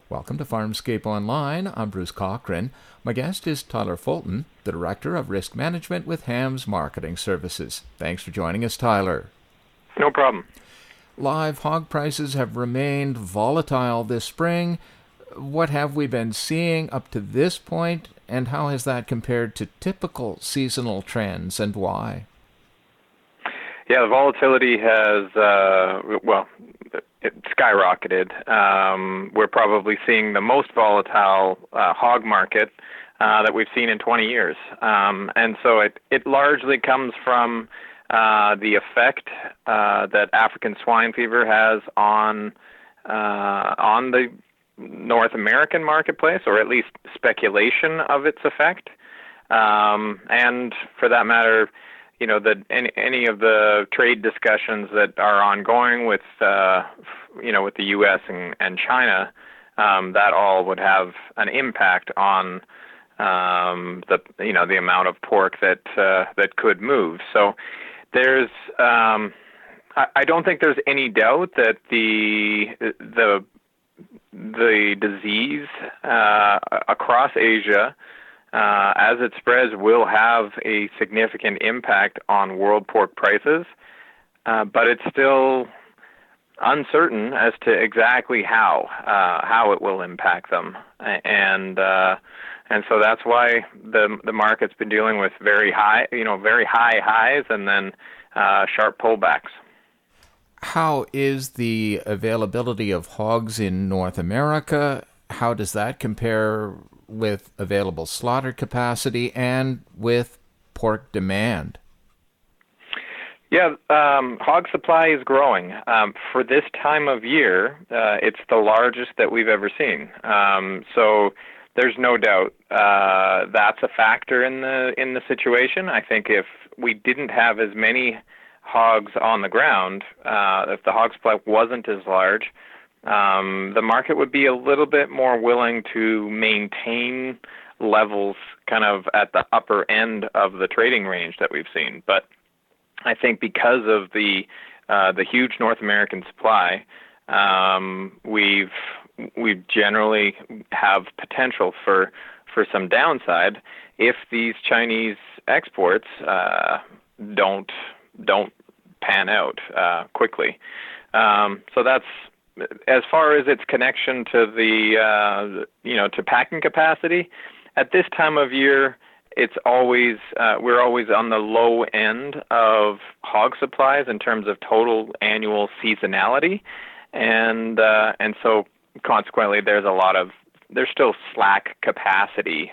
Welcome to Farmscape Online. I'm Bruce Cochran. My guest is Tyler Fulton, the Director of Risk Management with Hams Marketing Services. Thanks for joining us, Tyler. No problem. Live hog prices have remained volatile this spring. What have we been seeing up to this point, and how has that compared to typical seasonal trends, and why? Yeah, the volatility has, it skyrocketed. We're probably seeing the most volatile hog market that we've seen in 20 years. And so it largely comes from the effect that African swine fever has on the North American marketplace, or at least speculation of its effect. And for that matter, you know, that any of the trade discussions that are ongoing with, with the U.S. and China, that all would have an impact on the amount of pork that could move. So there's, I don't think there's any doubt that the disease across Asia, as it spreads, will have a significant impact on world pork prices, but it's still uncertain as to exactly how it will impact them, and so that's why the market's been dealing with very high highs and then sharp pullbacks. How is the availability of hogs in North America? How does that compare with available slaughter capacity and with pork demand? Yeah, hog supply is growing. For this time of year, it's the largest that we've ever seen. So there's no doubt that's a factor in the situation. I think if we didn't have as many hogs on the ground, if the hog supply wasn't as large, the market would be a little bit more willing to maintain levels kind of at the upper end of the trading range that we've seen. But I think because of the huge North American supply, we've generally have potential for some downside if these Chinese exports don't pan out quickly. So that's, as far as its connection to to packing capacity. At this time of year, it's always we're always on the low end of hog supplies in terms of total annual seasonality, and so consequently, there's still slack capacity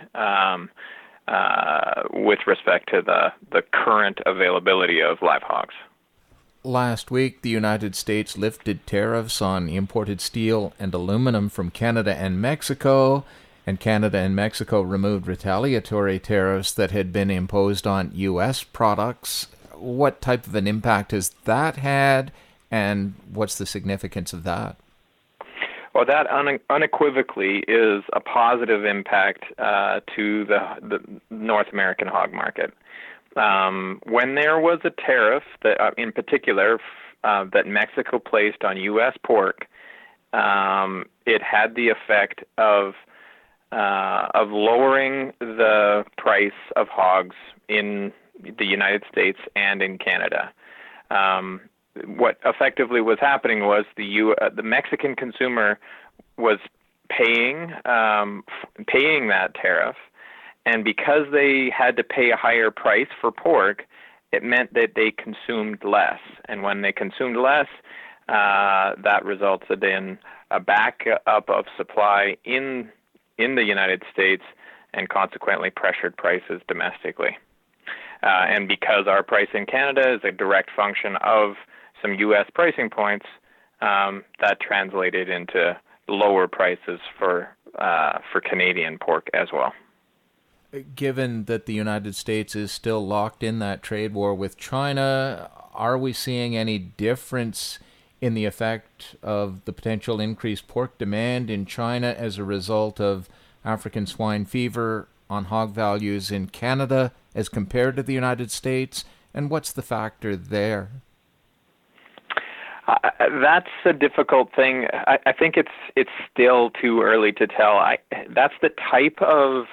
with respect to the current availability of live hogs. Last week, the United States lifted tariffs on imported steel and aluminum from Canada and Mexico, and Canada and Mexico removed retaliatory tariffs that had been imposed on U.S. products. What type of an impact has that had, and what's the significance of that? Well, that unequivocally is a positive impact to the North American hog market. When there was a tariff that, in particular, that Mexico placed on U.S. pork, it had the effect of lowering the price of hogs in the United States and in Canada. What effectively was happening was the Mexican consumer was paying that tariff. And because they had to pay a higher price for pork, it meant that they consumed less. And when they consumed less, that resulted in a backup of supply in the United States and consequently pressured prices domestically. And because our price in Canada is a direct function of some U.S. pricing points, that translated into lower prices for Canadian pork as well. Given that the United States is still locked in that trade war with China, are we seeing any difference in the effect of the potential increased pork demand in China as a result of African swine fever on hog values in Canada as compared to the United States? And what's the factor there? That's a difficult thing. I think it's still too early to tell. That's the type of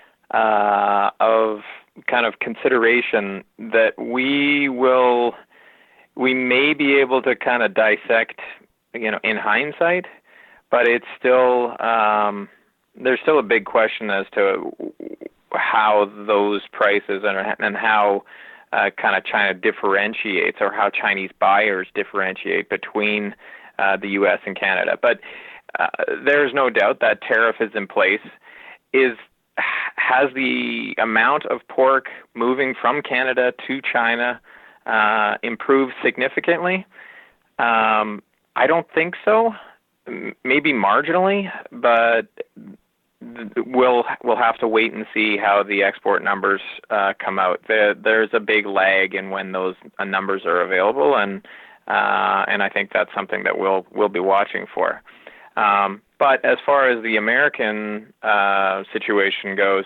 kind of consideration that we may be able to kind of dissect, in hindsight, but it's still there's still a big question as to how those prices and how kind of China differentiates, or how Chinese buyers differentiate between the U.S. and Canada. But there's no doubt that tariff is in place. Has the amount of pork moving from Canada to China improved significantly? I don't think so. Maybe marginally, but we'll have to wait and see how the export numbers come out. There's a big lag in when those numbers are available, and I think that's something that we'll be watching for. But as far as the American situation goes,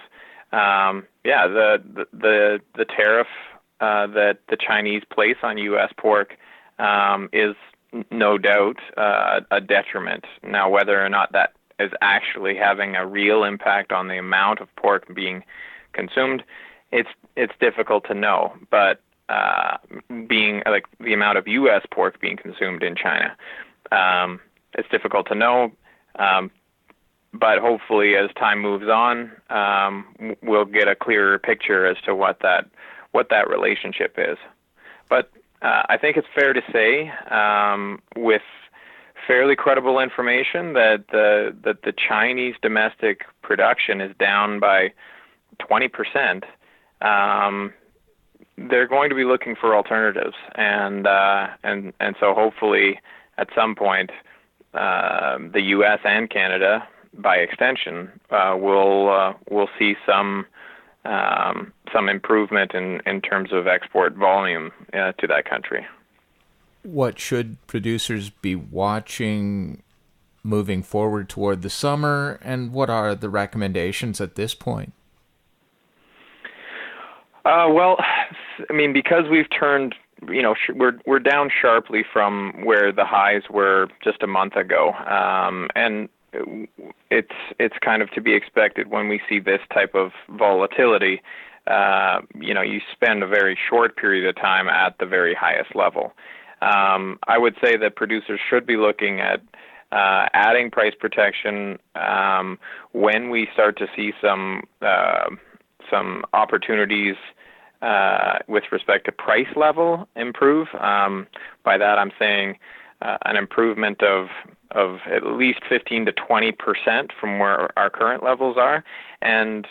the tariff that the Chinese place on U.S. pork is no doubt a detriment. Now, whether or not that is actually having a real impact on the amount of pork being consumed, it's difficult to know. But being like the amount of U.S. pork being consumed in China, it's difficult to know. But hopefully, as time moves on, we'll get a clearer picture as to what that relationship is. But I think it's fair to say, with fairly credible information, that the Chinese domestic production is down by 20%. They're going to be looking for alternatives, and so hopefully at some point the U.S. and Canada, by extension, will see some improvement in terms of export volume to that country. What should producers be watching moving forward toward the summer, and what are the recommendations at this point? Well, I mean, because we've turned, we're down sharply from where the highs were just a month ago, and it's kind of to be expected when we see this type of volatility. You spend a very short period of time at the very highest level. I would say that producers should be looking at adding price protection when we start to see some opportunities with respect to price level improve. By that, I'm saying an improvement of at least 15 to 20% from where our current levels are, and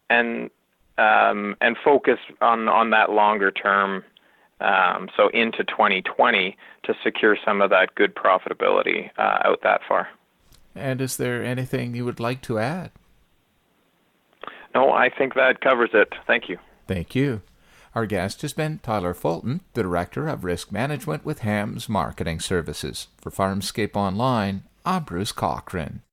focus on that longer term. So into 2020 to secure some of that good profitability out that far. And is there anything you would like to add? No, I think that covers it. Thank you. Thank you. Our guest has been Tyler Fulton, the Director of Risk Management with Hams Marketing Services. For Farmscape Online, I'm Bruce Cochran.